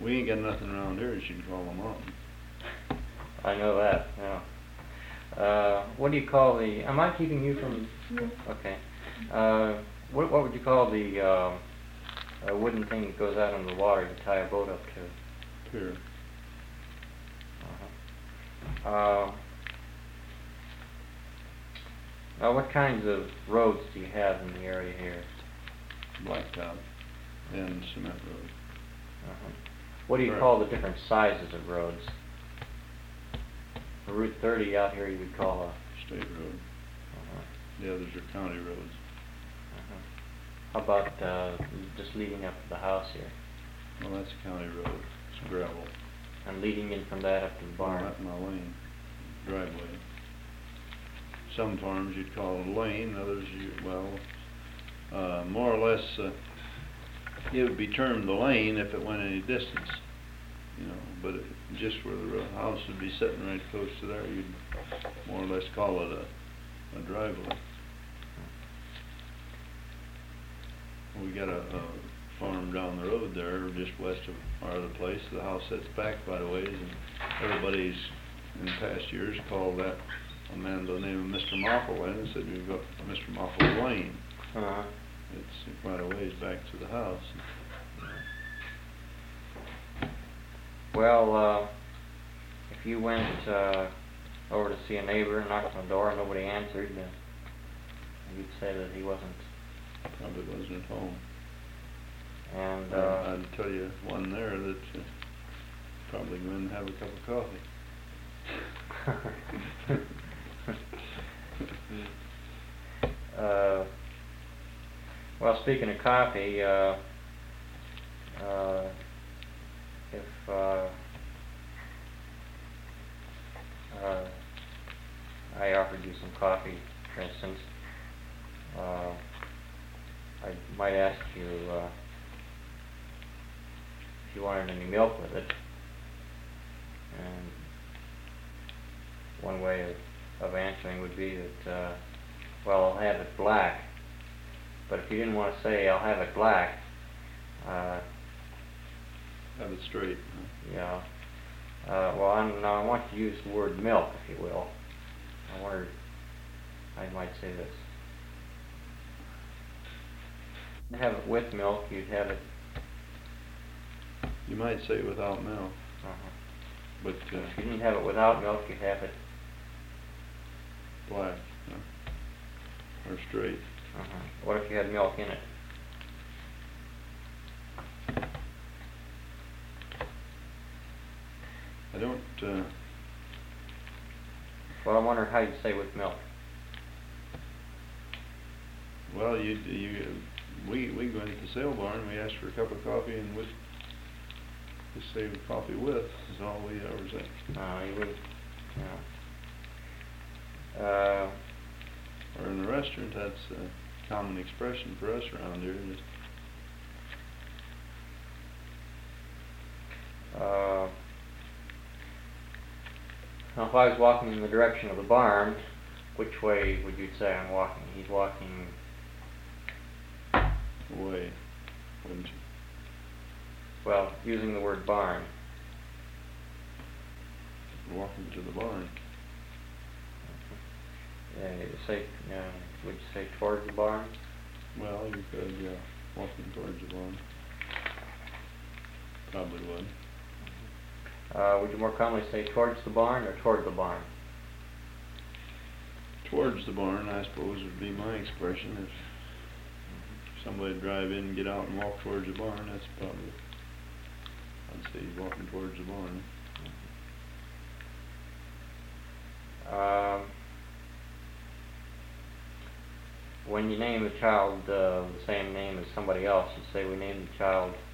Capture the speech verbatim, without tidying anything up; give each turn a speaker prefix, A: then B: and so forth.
A: We ain't got nothing around here that you can call a mountain.
B: I know that, yeah. Uh, what do you call the, am I keeping you from, okay. Uh, what, what would you call the, uh, a wooden thing that goes out in the water to tie a boat up to?
A: Pier.
B: Uh-huh. Uh, now what kinds of roads do you have in the area here?
A: Blacktop and cement road.
B: Uh-huh. What do you
A: Right.
B: call the different sizes of roads? A Route thirty out here you would call a...
A: State road.
B: Uh-huh.
A: The others are county roads.
B: Uh-huh. How about uh, just leading up to the house here?
A: Well, that's a county road. It's gravel.
B: And leading in from that up to the barn?
A: Not my lane. Driveway. Some farms you'd call it a lane, others you, well, uh, more or less, uh, it would be termed a lane if it went any distance, you know, but it, just where the ro- house would be sitting right close to there, you'd more or less call it a, a driveway. We got a, a farm down the road there, just west of our other place. The house sits back quite a ways, and everybody's in past years called that a man by the name of Mister Moffle in and said we've got Mister Moffle's Lane.
B: Uh-huh.
A: It's quite a ways back to the house.
B: Well, uh, if you went uh, over to see a neighbor and knocked on the door and nobody answered, uh, you'd say that he wasn't.
A: Probably wasn't at home.
B: And
A: uh,
B: uh,
A: I'd tell you one there that uh, probably go in and have a cup of coffee.
B: uh, well, speaking of coffee, uh, uh, if uh, uh, I offered you some coffee, for instance, uh, I might ask you uh, if you wanted any milk with it. And one way of, of answering would be that, uh, well, I'll have it black. But if you didn't want to say, I'll have it black, uh,
A: have it straight. Huh?
B: Yeah. Uh, well, I'm, now I want to use the word milk, if you will. I wondered, I might say this. To have it with milk, you'd have it...
A: You might say without milk.
B: Uh-huh.
A: But uh,
B: if you didn't have it without milk, you'd have it...
A: black, huh? Or straight.
B: Uh-huh. What if you had milk in it?
A: I don't, uh...
B: Well, I wonder how you'd say with milk.
A: Well, you, you, we, we go into the sale barn, we ask for a cup of coffee, and we just say coffee with, is all we ever say.
B: No, you wouldn't, no. Uh...
A: Or in the restaurant, that's a common expression for us around here.
B: Uh, now, if I was walking in the direction of the barn, which way would you say I'm walking? He's walking...
A: away, wouldn't you?
B: Well, using the word barn.
A: Walking to the barn.
B: Yeah, you say, uh, would you say towards the barn?
A: Well, you could, yeah. Walking towards the barn. Probably would.
B: Uh, would you more commonly say towards the barn or toward the barn?
A: Towards the barn, I suppose, would be my expression. If somebody drive in and get out and walk towards the barn, that's probably, I'd say he's walking towards the barn.
B: Um, when you name a child uh, the same name as somebody else, you say we named the child